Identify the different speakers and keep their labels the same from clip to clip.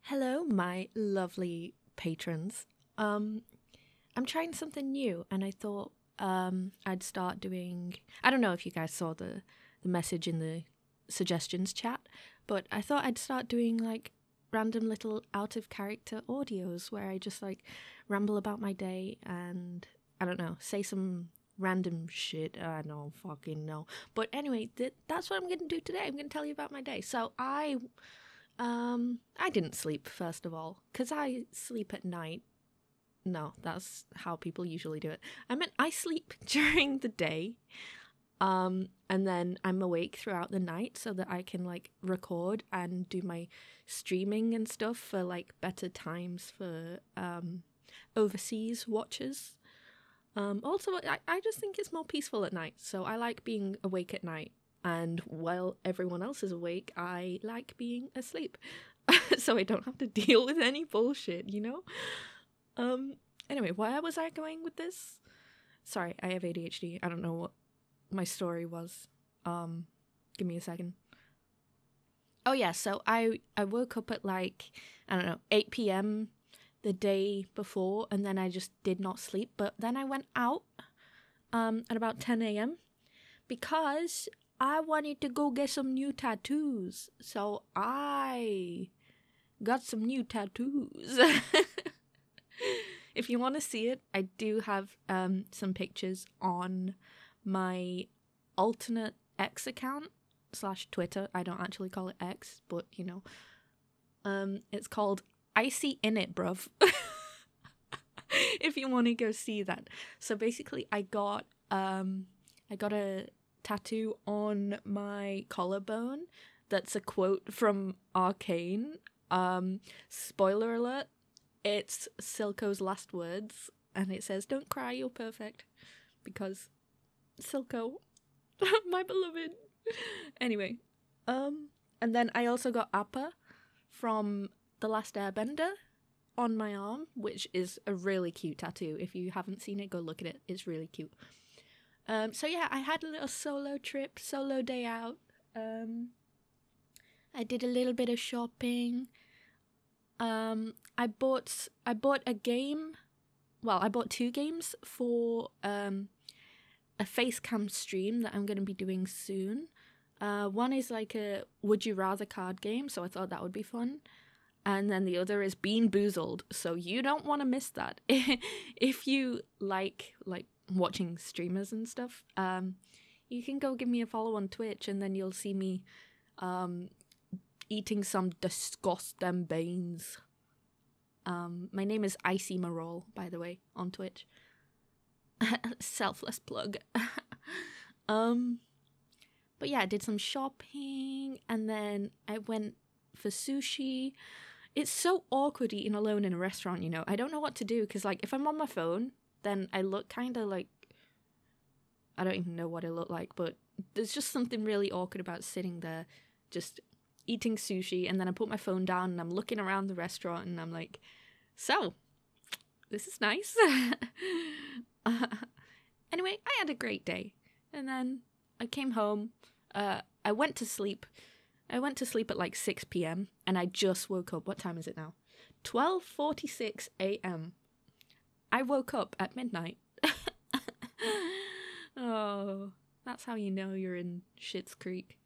Speaker 1: Hello, my lovely patrons. I'm trying something new, and I thought I'd start doing. I don't know if you guys saw the message in the suggestions chat, but I thought I'd start doing like random little out of character audios where I just like ramble about my day and I don't know, say some random shit. I don't fucking know. But anyway, that's what I'm going to do today. I'm going to tell you about my day. So I didn't sleep, first of all, because I sleep at night. No, that's how people usually do it. I meant I sleep during the day, and then I'm awake throughout the night so that I can, like, record and do my streaming and stuff for, like, better times for, overseas watchers. Also, I just think it's more peaceful at night, so I like being awake at night. And while everyone else is awake, I like being asleep. So I don't have to deal with any bullshit, you know? Anyway, where was I going with this? Sorry, I have ADHD. I don't know what my story was. Give me a second. Oh yeah, so I woke up at like, I don't know, 8 p.m. the day before, and then I just did not sleep. But then I went out at about 10 a.m. because I wanted to go get some new tattoos. So I got some new tattoos. If you want to see it, I do have some pictures on my alternate X account / Twitter. I don't actually call it X, but you know. It's called Icy In It, bruv. If you want to go see that. So basically I got a tattoo on my collarbone that's a quote from Arcane. Spoiler alert, it's Silco's last words, and it says, "Don't cry, you're perfect." Because Silco, my beloved. Anyway, and then I also got Appa from The Last Airbender on my arm, which is a really cute tattoo. If you haven't seen it, go look at it. It's really cute. So yeah, I had a little solo day out. I did a little bit of shopping. I bought a game. Well, I bought 2 games for a Facecam stream that I'm going to be doing soon. One is like a Would You Rather card game, so I thought that would be fun. And then the other is Bean Boozled, so you don't want to miss that. If you like watching streamers and stuff, you can go give me a follow on Twitch, and then you'll see me eating some disgusting beans. My name is Icy Marol, by the way, on Twitch. Selfless plug. But yeah, I did some shopping, and then I went for sushi. It's so awkward eating alone in a restaurant, you know. I don't know what to do, because, like, if I'm on my phone, then I look kind of like... I don't even know what I look like, but there's just something really awkward about sitting there, just eating sushi, and then I put my phone down, and I'm looking around the restaurant, and I'm like, so, this is nice. Anyway, I had a great day, and then I came home, I went to sleep. I went to sleep at like 6 p.m. and I just woke up. What time is it now? 12:46 a.m. I woke up at midnight. Oh, that's how you know you're in Schitt's Creek.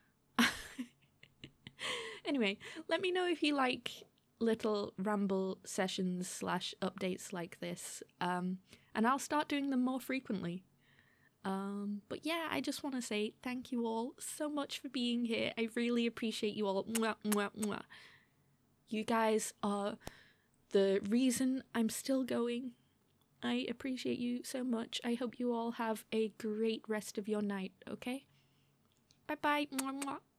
Speaker 1: Anyway, let me know if you like little ramble sessions / updates like this, and I'll start doing them more frequently. But yeah, I just want to say thank you all so much for being here. I really appreciate you all. Mwah, mwah, mwah. You guys are the reason I'm still going. I appreciate you so much. I hope you all have a great rest of your night, okay? Bye-bye. Mwah, mwah.